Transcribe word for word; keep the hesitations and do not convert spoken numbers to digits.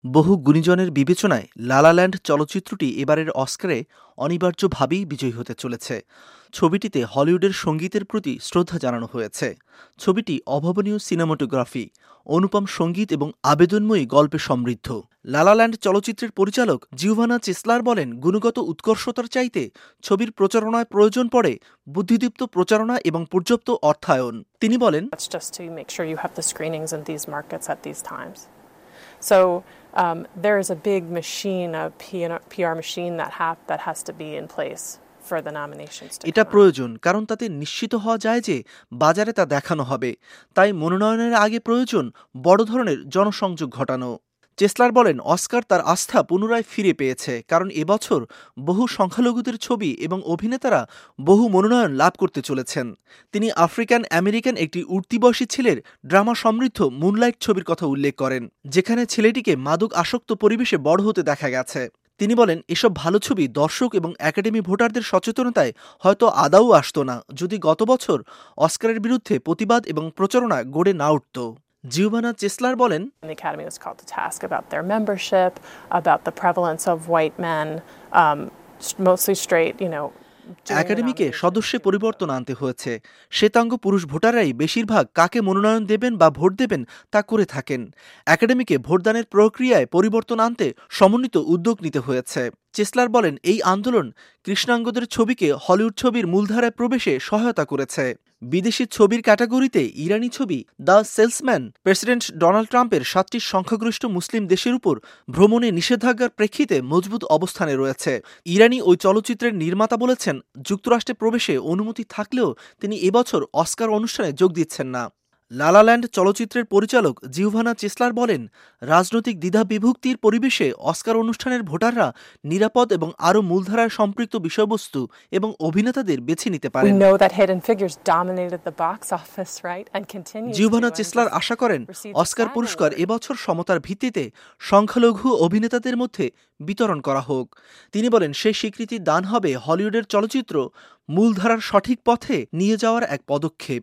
বহু গুণীজনের বিবেচনায় লালা ল্যান্ড চলচ্চিত্রটি এবারের অস্কারে অনিবার্যভাবেই বিজয়ী হতে চলেছে। ছবিটিতে হলিউডের সঙ্গীতের প্রতি শ্রদ্ধা জানানো হয়েছে। ছবিটি অভাবনীয় সিনেমাটোগ্রাফি, অনুপম সঙ্গীত এবং আবেদনময়ী গল্পে সমৃদ্ধ। লালা ল্যান্ড চলচ্চিত্রের পরিচালক জিওভানা চেসলার বলেন, গুণগত উৎকর্ষতার চাইতে ছবির প্রচারণায় প্রয়োজন পড়ে বুদ্ধিদীপ্ত প্রচারণা এবং পর্যাপ্ত অর্থায়ন। তিনি বলেন, So um, there is a big machine, a P R machine that have, that has to be in place for the nominations to এটা প্রয়োজন, কারণ তাতে নিশ্চিত হওয়া যায় যে বাজারে তা দেখানো হবে। তাই মনোনয়নের আগে প্রয়োজন বড় ধরনের জনসংযোগ ঘটানো। চেসলার বলেন, অস্কার তার আস্থা পুনরায় ফিরে পেয়েছে, কারণ এবছর বহু সংখ্যালঘুদের ছবি এবং অভিনেতারা বহু মনোনয়ন লাভ করতে চলেছেন। তিনি আফ্রিকান আমেরিকান একটি উঠতি বয়সী ছেলের ড্রামা সমৃদ্ধ মুনলাইট ছবির কথা উল্লেখ করেন, যেখানে ছেলেটিকে মাদক আসক্ত পরিবেশে বড় হতে দেখা গেছে। তিনি বলেন, এসব ভালো ছবি দর্শক এবং একাডেমি ভোটারদের সচেতনতায় হয়তো আদাও আসত না যদি গত বছর অস্কারের বিরুদ্ধে প্রতিবাদ এবং প্রচারণা গড়ে না উঠত। জিওভানা চেসলার বলেন, The Academy was called to task about their membership, about the prevalence of white men, um, mostly straight, you know. একাডেমিকে সদস্যে পরিবর্তন আনতে হয়েছে। শ্বেতাঙ্গ পুরুষ ভোটাররাই বেশিরভাগ কাকে মনোনয়ন দেবেন বা ভোট দেবেন তা করে থাকেন। একাডেমিকে ভোটদানের প্রক্রিয়ায় পরিবর্তন আনতে সমন্বিত উদ্যোগ নিতে হয়েছে। চেসলার বলেন, এই আন্দোলন কৃষ্ণাঙ্গদের ছবিকে হলিউড ছবির মূলধারায় প্রবেশে সহায়তা করেছে। বিদেশি ছবির ক্যাটাগরিতে ইরানি ছবি দ্য সেলসম্যান প্রেসিডেন্ট ডোনাল্ড ট্রাম্পের সাতটি সংখ্যাগরিষ্ঠ মুসলিম দেশের উপর ভ্রমণে নিষেধাজ্ঞার প্রেক্ষিতে মজবুত অবস্থানে রয়েছে। ইরানি ওই চলচ্চিত্রের নির্মাতা বলেছেন, যুক্তরাষ্ট্রে প্রবেশে অনুমতি থাকলেও তিনি এবছর অস্কার অনুষ্ঠানে যোগ দিচ্ছেন না। লালা ল্যান্ড চলচ্চিত্রের পরিচালক জিওভানা চেসলার বলেন, রাজনৈতিক দ্বিধা বিভক্তির পরিবেশে অস্কার অনুষ্ঠানের ভোটাররা নিরাপদ এবং আরও মূলধারায় সম্পৃক্ত বিষয়বস্তু এবং অভিনেতাদের বেছে নিতে পারেন। জিওভানা চেসলার আশা করেন, অস্কার পুরস্কার এবছর সমতার ভিত্তিতে সংখ্যালঘু অভিনেতাদের মধ্যে বিতরণ করা হোক। তিনি বলেন, সেই স্বীকৃতির দান হবে হলিউডের চলচ্চিত্র মূলধারার সঠিক পথে নিয়ে যাওয়ার এক পদক্ষেপ।